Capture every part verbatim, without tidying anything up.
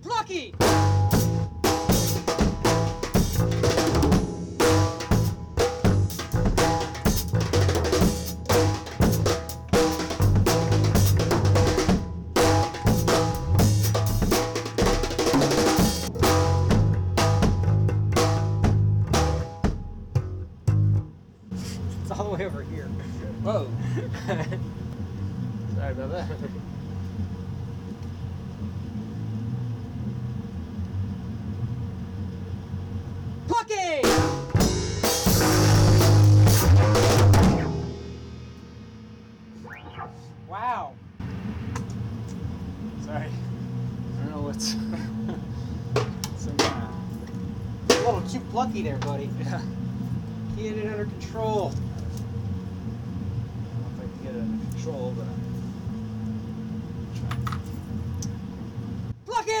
Plucky! It's all the way over here. Whoa. Sorry about that. Plucky! Wow. Sorry. I don't know what's some kind A little too plucky there, buddy. yeah. Get it under control. I don't know if I can get it under control, but I'm trying. Plucky!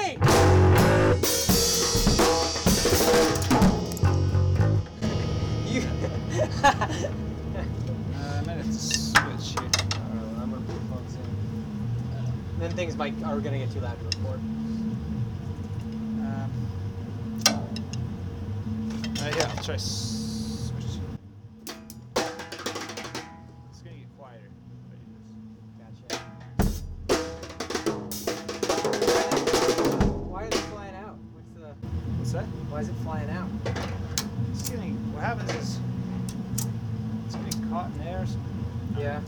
You. Uh, I might have to switch here. Uh, I'm gonna put the phones in. Then things might are gonna get too loud to record. Um, uh, yeah, I'll try switch. It's gonna get quieter. if I do this. Gotcha. Why is it flying out? What's the? What's that? Why is it flying out? It's getting. What happens is it's getting caught in air. So Yeah.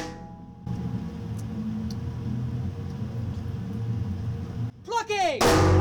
Plucky!